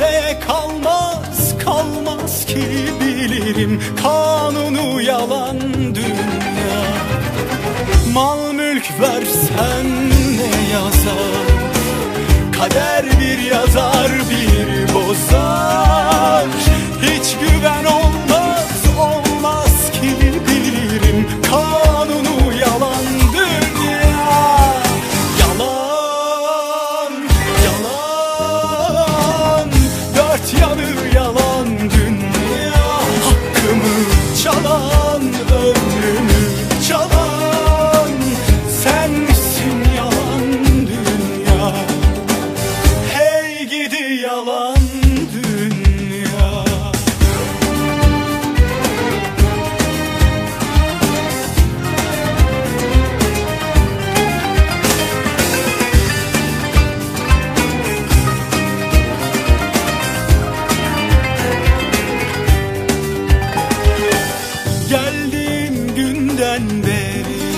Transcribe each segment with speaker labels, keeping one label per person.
Speaker 1: Kimseye kalmaz, kalmaz ki bilirim kanunu yalan dünya. Mal mülk versen ne yazar, kader bir yazar bir bozar. Hiç güven olmaz, olmaz ki bilirim kanunu yalan dünya. Yalan, yalan, dört yanı yalan dünya. Hakkımı çalan, ömrümü çalan sen misin yalan dünya? Hey gidi yalan dünya. Geldiğim günden beri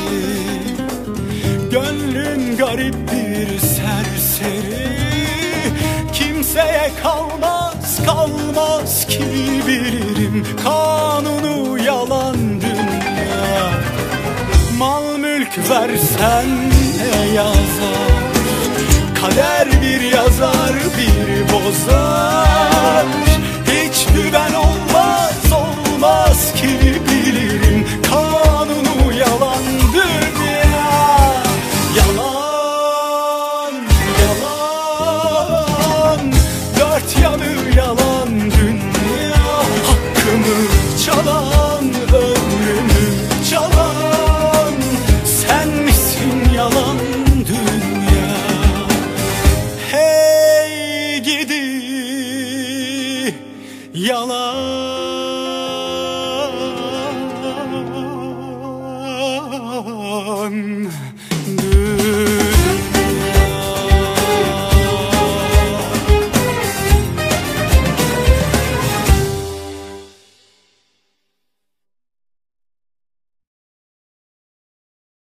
Speaker 1: gönlüm garip bir serseri. Kimseye kalmaz, kalmaz ki bilirim kanunu yalan dünya. Mal mülk versen ne yazar, kader bir yazar bir bozar.